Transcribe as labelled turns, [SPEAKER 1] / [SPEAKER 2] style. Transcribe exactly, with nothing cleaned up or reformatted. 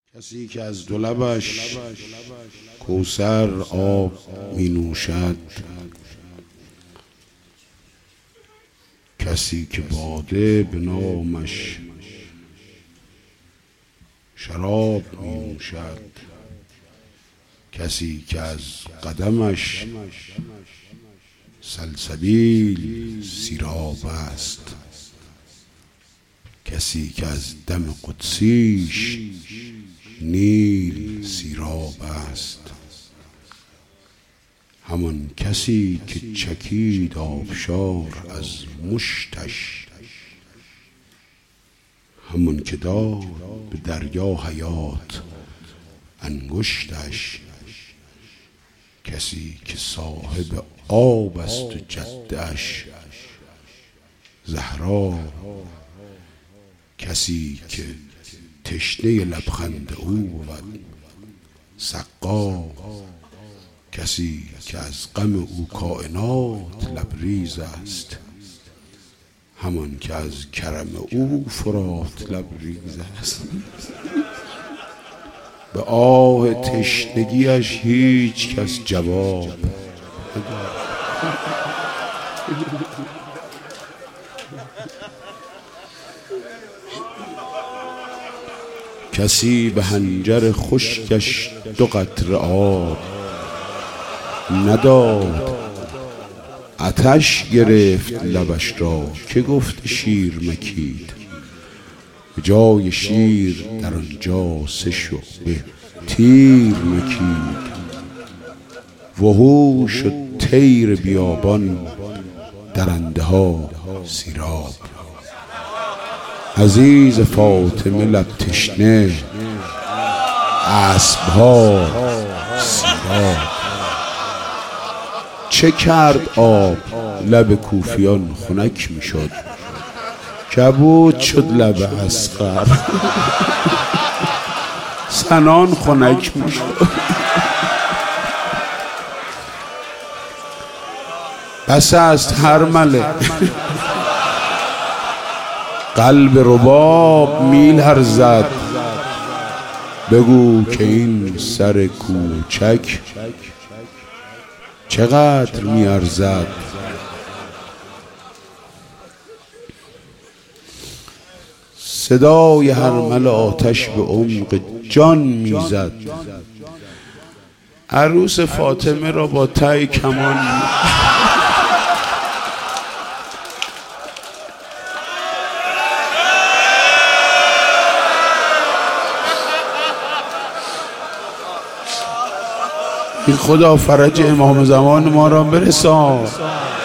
[SPEAKER 1] کسی که از دو لبش کوثر آب می نوشد، کسی که باده به نامش شراب می نوشد، کسی که از قدمش سلسبیل سیراب است، کسی که از دم قدسیش نیل سیراب است، همان کسی که چکید آبشار از مشتش، همان که داد به دریا حیات انگشتش، کسی که صاحب آب است و جدش زهرا، کسی که تشنه لبخند او بود سقا، کسی که از غم او کائنات لبریز است، همان که از کرم او فرات لبریز است. به آه تشنگیش هیچ کس جواب کسی به حنجر خشکش دو قطره آب نداد، آتش گرفت لبش را که گفت شیر مکید، به جای شیر در آنجا سه شعبه تیر مکید، وحوش و طیر بیابان درنده ها سیراب، عزیز فاطمه لب تشنه اسب ها سیراب، چه کرد آب لب کوفیان خنک می شد، کبود شد لب اصغر سنان خنک می شد. بس است هر مله قلب رباب می لرزد، بگو که این سر کوچک چقدر می ارزد. صدای هرمل آتش به عمق جان می زد، عروس فاطمه را با تای کمان این خدا فرج امام زمان ما را برسان.